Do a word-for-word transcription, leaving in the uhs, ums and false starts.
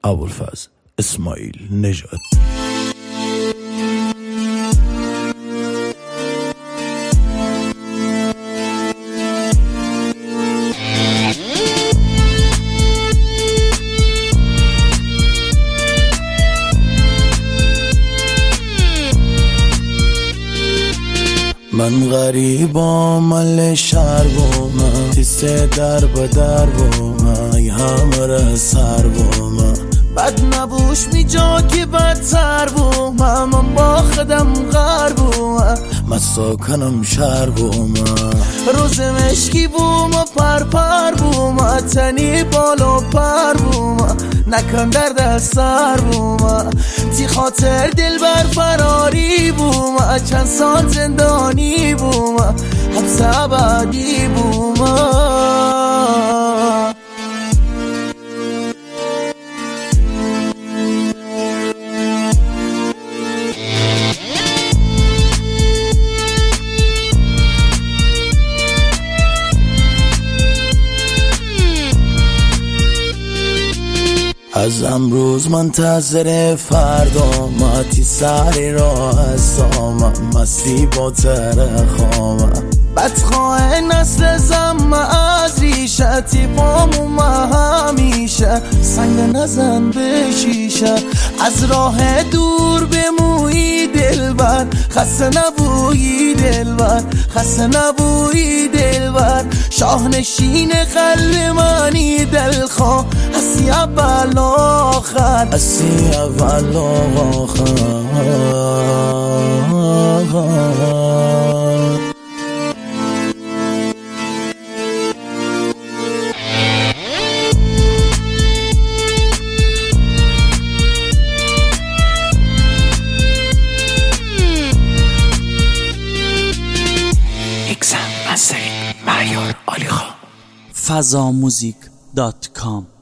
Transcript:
ابوالفضل اسماعیل نژاد. من غریبام مل شهر بومم، تیسه در به در بومم، ای همراه سر بومم، بد نبوش می جا که بدتر بومم، من با خودم غر بومم، من ساکنم شهر بومم، روز مشکی بوم و پر پر بومم، تنی بالا پر بومم، نکن درد سر بومم، تی خاطر دل بر فراری بومم، چند سال زندانی بومم، حبس ابدی بومم. از امروز منتظر فردا، ماتی سری را هستم، مستی با ترخام، بدخواه نسل زم از ریشتی پامون همیشه، سنگ نزن به شیشه، از راه دور بمویی دلبر، خسته نبویی دلبر، خسته نبویی دلبر، شاه نشین قلب منی دلخواه، هستی اول آخر، هستی اول آخر. فضا موزیک دات کام